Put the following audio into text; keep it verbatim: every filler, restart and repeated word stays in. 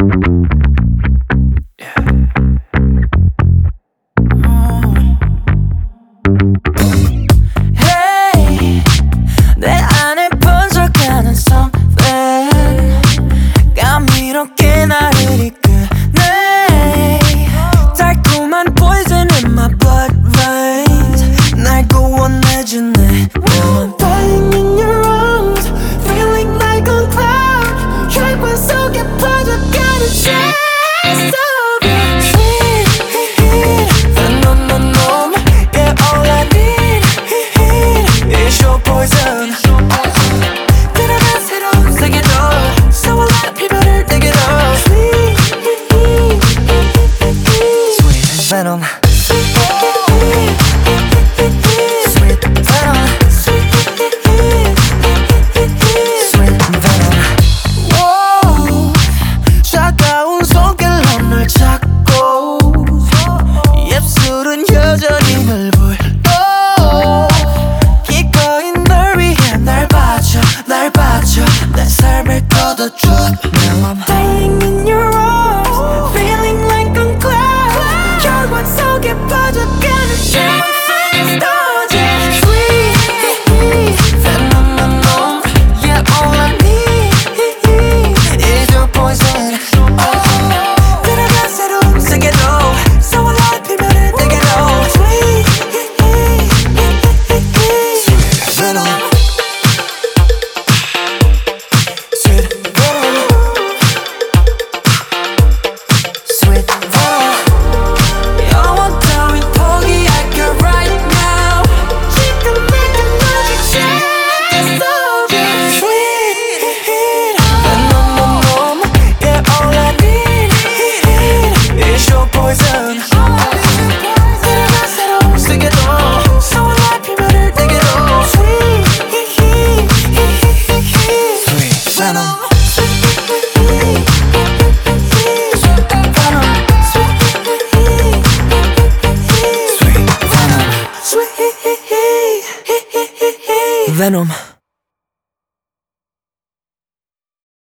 Hey, 내 안에 번져가는 something 감미롭게 나를 이끄네. 달콤한 poison in my blood veins 날 구원해주네. Now I'm dying in your arms, feeling like a cloud. 혈관 속에 퍼져가는 chest of you. Sweet venom, yeah, all I need is your poison. 들어가 새로운 세계로 소원한 피부를 내게로. Sweet venom, sweet venom, sweet venom. Whoa, 차가운 손길로 널 잡고 입술은 여전히 널 불러. 기꺼이 널 위해 날 바쳐 날 바쳐 내 삶을 걷어줘. Now I'm dying in your arms, feeling like a cloud. 혈관 속에 퍼져가는 chest of you. Sweet venom, yeah, all I need is your poison. 들어가 새로운 세계로 소원한 피부를 내게로. Sweet venom, sweet venom, sweet venom. 영원 따윈 포기할게 right now. 지금 내가 너를 chest of you. Sweet venom, yeah, all I need is your poison. 들어가 새로운 세계로 소원한 피부를 내게로. Sweet venom, sweet venom, sweet venom.